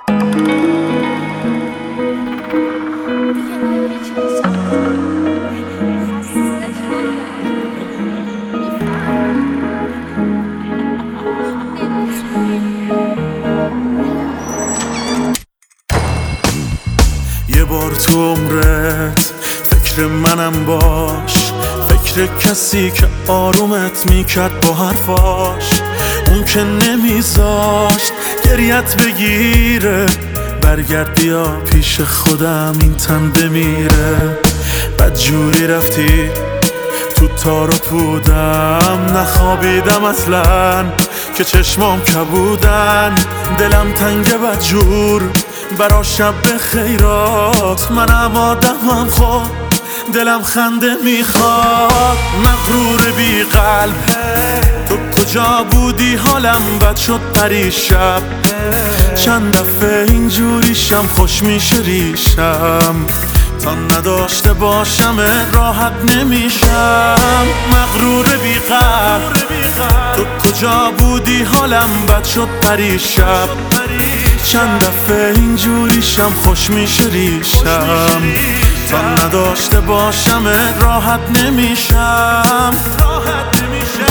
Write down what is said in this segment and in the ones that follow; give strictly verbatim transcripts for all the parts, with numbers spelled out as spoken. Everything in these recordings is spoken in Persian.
یه بار تو عمرت فکر منم باش، فکر کسی که آرومت میکرد با حرفاش، اون که نمیذاشت گریت بگیره. برگرد بیا پیش خودم این تن بمیره. بدجوری رفتی تو تارات بودم، نخوابیدم اصلا که چشمام کبودن. دلم تنگ بدجور برا شب خیرات، منم آدمم خود دلم خنده میخواد. مغرور بی قلب تو کجا بودی؟ حالم بد شد پریشب، چند دفعه اینجوریشم خوش میشه ریشم. تا نداشته باشم راحت نمیشم. مغرور بی قلب تو کجا بودی؟ حالم بد شد پریشب، چند دفعه اینجوریشم خوش میشه ریشم. تا نداشته باشم راحت نمیشم. راحت نمیشم.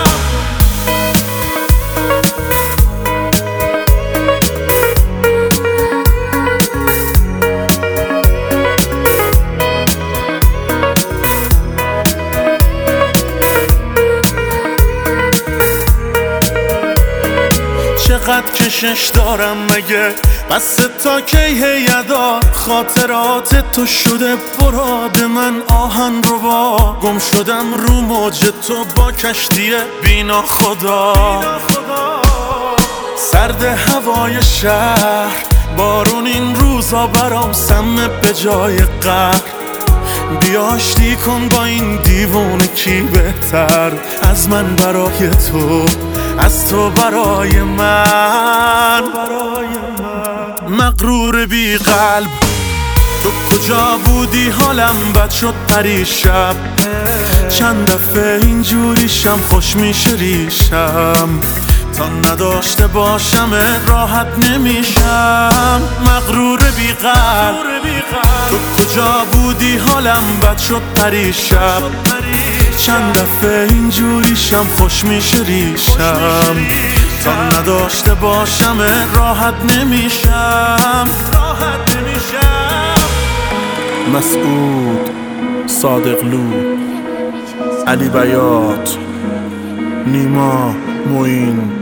چقدر کشش دارم مگه؟ بس تا کی هیدا خاطرات تو شده براد من آهن رو با. گم شدم رو موج تو با کشتی بینا خدا. سرد هوای شهر، بارون این روزا برام سمه به جای قهر. بیا آشتی کن با این دیوونه، کی بهتر از من برای تو، از تو برای من. مغرور بی قلب تو کجا بودی؟ حالم بد شد پریشب، چند دفعه اینجوریشم خوش میشه ریشم. تا نداشته باشم راحت نمیشم. مغرور بی قلب تو کجا بودی؟ حالم بد شد پریشب، چند دفعه اینجوریشم خوش میشه ریشم. تا نداشته باشم راحت نمیشم. راحت نمیشم. مسعود، صادقلو، علی بیات، نیما، معین